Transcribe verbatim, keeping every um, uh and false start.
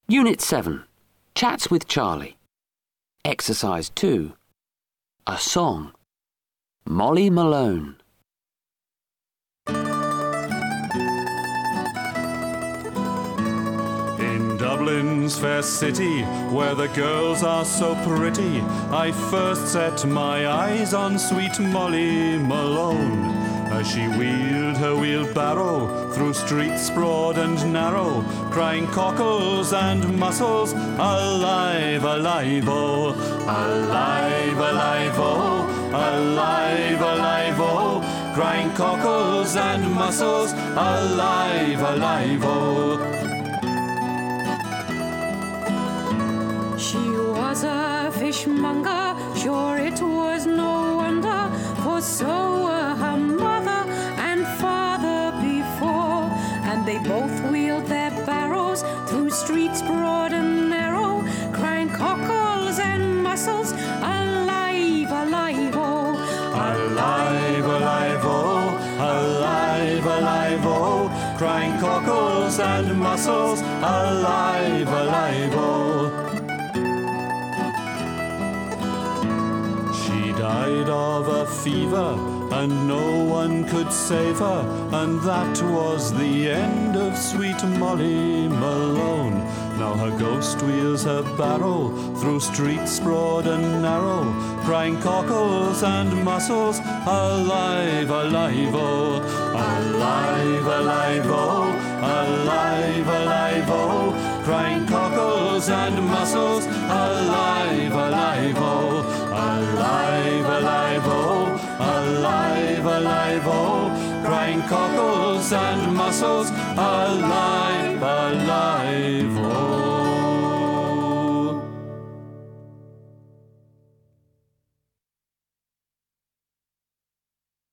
Unit seven. Chats with Charlie. Exercise two. A song. Molly Malone. In Dublin's fair city, where the girls are so pretty, I first set my eyes on sweet Molly Malone. As she wheeled her wheelbarrow through streets broad and narrow, crying cockles and mussels, alive, alive, oh, alive, alive, oh, alive, alive, oh, crying cockles and mussels, alive, alive, oh. She was a fishmonger, sure it was no wonder, for so were her mother and father before, and they both wheeled their barrows through streets broad and narrow, crying cockles and mussels, alive, alive, oh, alive, alive, oh, alive, alive, oh, crying cockles and mussels, alive, alive, oh. Died of a fever, and no one could save her, and that was the end of sweet Molly Malone. Now her ghost wheels her barrow through streets broad and narrow, crying cockles and mussels, alive, alive, oh, alive, alive, oh, alive, alive, oh, crying cockles and mussels, alive, alive, oh, alive, alive, oh, alive, alive, oh, crying cockles and mussels, alive, alive, oh.